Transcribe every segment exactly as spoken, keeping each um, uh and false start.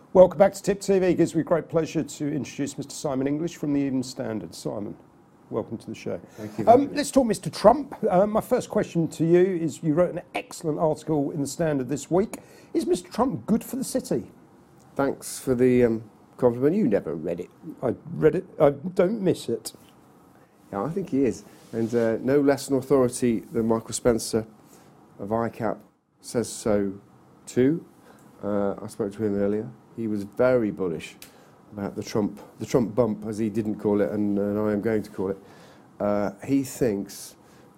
Welcome back to Tip T V. It gives me great pleasure to introduce Mister Simon English from the Evening Standard. Simon, welcome to the show. Thank you. Um, let's talk Mister Trump. Uh, my first question to you is, you wrote an excellent article in the Standard this week. Is Mister Trump good for the city? Thanks for the um, compliment. You never read it. I read it. I don't miss it. Yeah, I think he is. And uh, no less an authority than Michael Spencer of I C A P says so too. Uh, I spoke to him earlier. He was very bullish about the Trump, the Trump bump, as he didn't call it, and, and I am going to call it. Uh, he thinks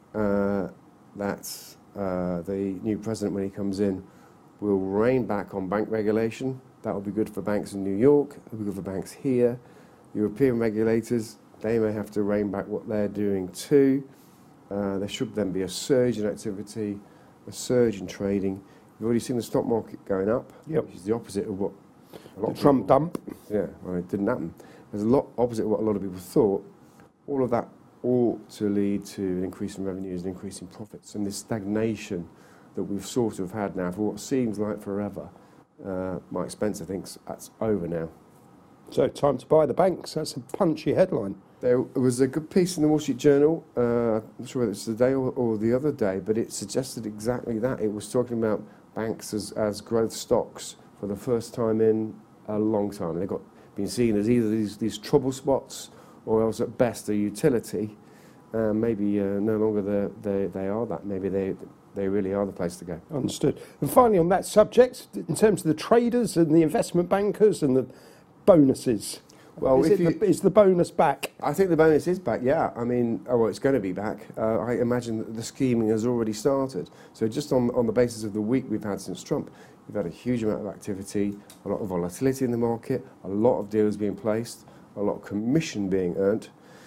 uh, that uh, the new president, when he comes in, will rein back on bank regulation. That will be good for banks in New York. It will be good for banks here. European regulators, they may have to rein back what they're doing too. Uh, there should then be a surge in activity, a surge in trading. You've already seen the stock market going up, Yep. which is the opposite of what a lot The of Trump people, dump. Yeah, well, it didn't happen. There's a lot opposite of what a lot of people thought. All of that ought to lead to an increase in revenues, an increase in profits, and this stagnation that we've sort of had now for what seems like forever. Uh, Mike Spencer thinks that's over now. So, time to buy the banks. That's a punchy headline. There was a good piece in the Wall Street Journal, uh, I'm not sure whether it's today or, or the other day, but it suggested exactly that. It was talking about banks as, as growth stocks for the first time in a long time. They've got been seen as either these, these trouble spots or else at best a utility. Uh, maybe uh, no longer the, they, they are that. Maybe they, they really are the place to go. Understood. And finally, on that subject, in terms of the traders and the investment bankers and the bonuses, Well, is, if it you, the, is the bonus back? I think the bonus is back, yeah. I mean, oh, well, it's going to be back. Uh, I imagine that the scheming has already started. So just on, on the basis of the week we've had since Trump, we've had a huge amount of activity, a lot of volatility in the market, a lot of deals being placed, a lot of commission being earned.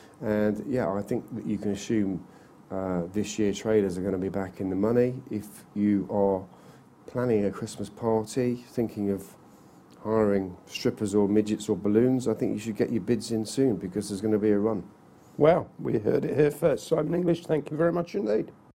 And yeah, I think that you can assume uh, this year traders are going to be back in the money. If you are planning a Christmas party, thinking of hiring strippers or midgets or balloons, I think you should get your bids in soon because there's going to be a run. Well, we heard it here first. Simon English, thank you very much indeed.